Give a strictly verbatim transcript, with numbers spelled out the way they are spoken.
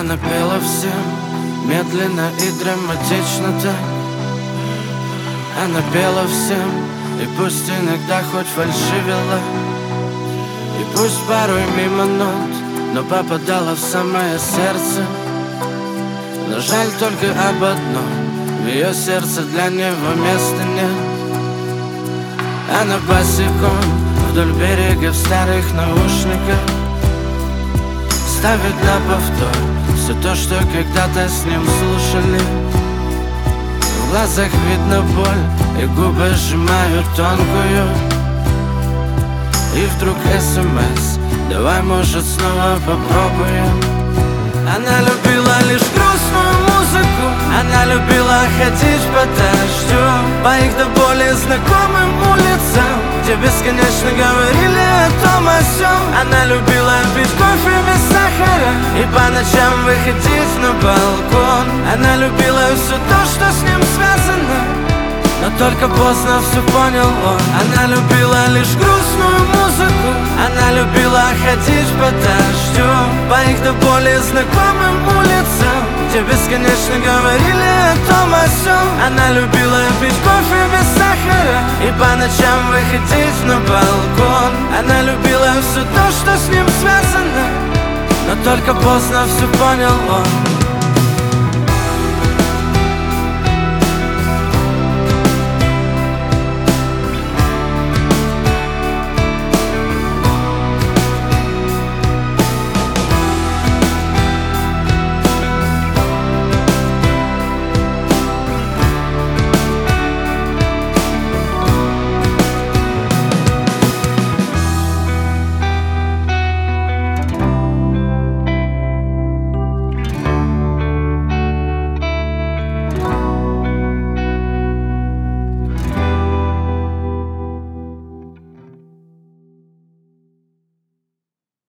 Она пела всем медленно и драматично так. Она пела всем, и пусть иногда хоть фальшивила, и пусть порой мимо нот, но попадала в самое сердце. Но жаль только об одном: в ее сердце для него места нет. Она босиком вдоль берега в старых наушниках ставит на повтор все то, что когда-то с ним слушали. В глазах видно боль, и губы сжимают тонкую. И вдруг смс: давай, может, снова попробуем. Она любила лишь грустную музыку, она любила ходить по дождю, по их до боли знакомым улицам, где бесконечно говорили о том о сём. Она любила пить кофе без сахара и по ночам выходить на балкон. Она любила все то, что с ним связано, но только поздно все понял он. Она любила лишь грустную музыку, она любила ходить по дождю, по их до боли знакомым улицам, где бесконечно говорили о том о сём. Она любила пить кофе без сахара и по ночам выходить на балкон. Она любила все то, что с ним связано, но только поздно все понял он.